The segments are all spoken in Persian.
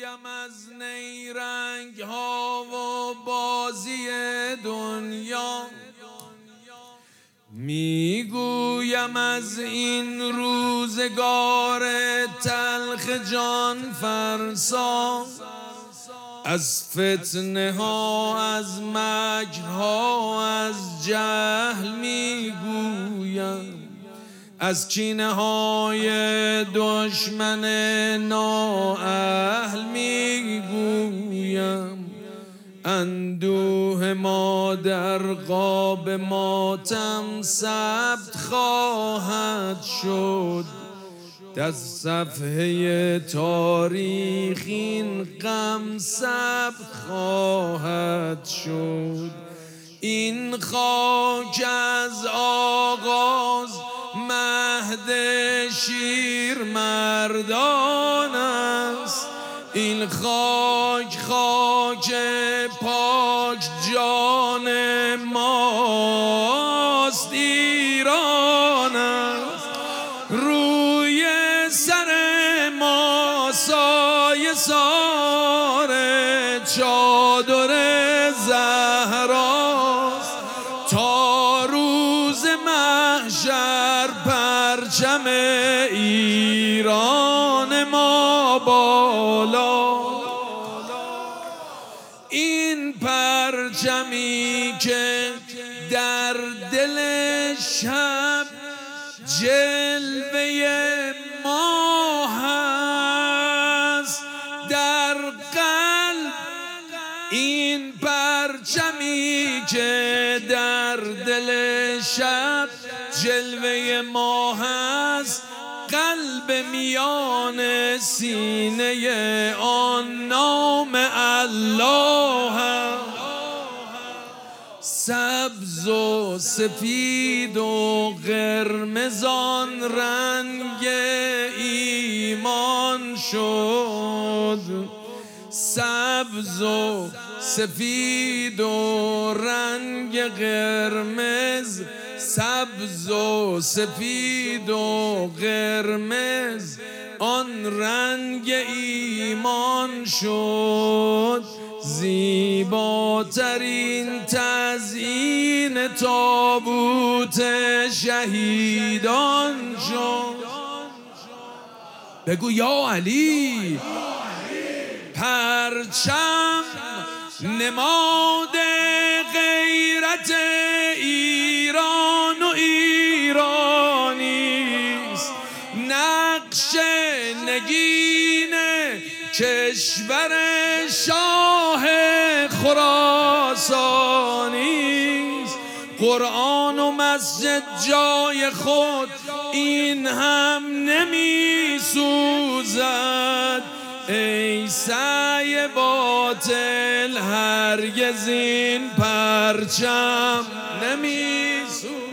میگویم از نیرنگ ها و بازی دنیا، میگویم از این روزگار تلخ جان فرسا، از فتنه ها، از مکر ها، از جهل میگویم، از کینه های دشمن نااهل میگویم. اندوه ما در قاب ماتم ثبت خواهد شد، در صفحه تاریخ این غم ثبت خواهد شد. این خاک از آغاز مهد شیر مردان است، این خاک خاک پاک جان ماست. ایران است روی سر ما سایه سار چادر زهراست، تا روز محشر پرچم ایران ما بالا. این پرچمی که در دل شب جلوه ما هست، در قلب این پرچمی که در دل شب جلوه ما هست، قلب میان سینه آن نام الله هست. سبز و سفید و قرمز آن رنگ ایمان شد، سبز و سفید و رنگ قرمز، سبز و سفید و قرمز آن رنگ ایمان شد. زیباترین تزیین تابوت شهیدان شد. بگو یا علی. پرچم نماد غیرت ایران و ایرانیست، نقش نگین کشور شاه خراسانیست. قرآن و مسجد جای خود این هم نمی سوزد، ای سعی باطل هرگز این پرچم نمی سوزد.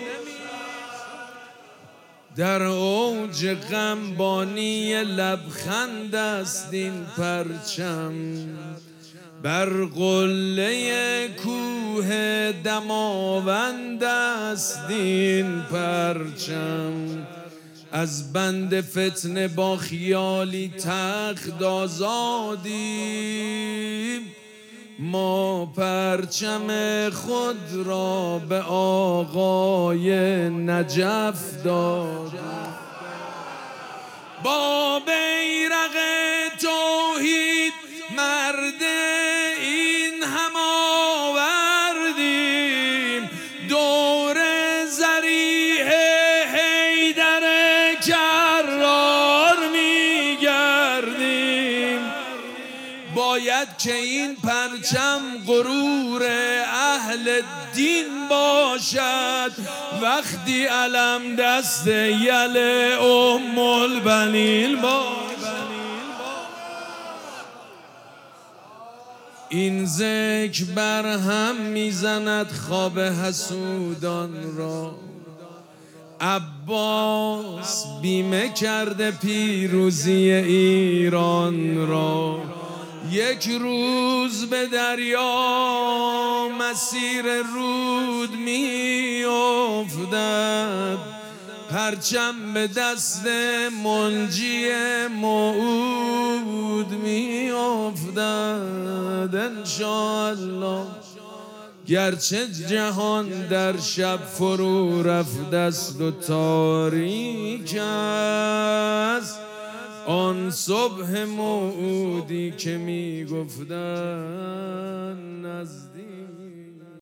در اوج غمبانی لبخند است این پرچم، بر قله کوه دماوند است این پرچم. از بند فتنه با خیالی تخت آزادیم، ما پرچم خود را به آقای نجف دادیم. با بیرق توحید مرد این هم آوردیم، دور ذریح حیدر کرار میگردیم. باید که این پرچم غرور اهل دین باشد، وقتی علم دست یل ام البنین باشد. این ذکر بر هم میزند خواب حسودان را، عباس بیمه کرده پیروزی ایران را. یک روز به دریا مسیر رود می افتد، پرچم به دست منجی موعود می افتد. انشاءالله. گرچه جهان در شب فرو رفته است و تاریک است، آن صبح موعودی که می گفتن نزدیک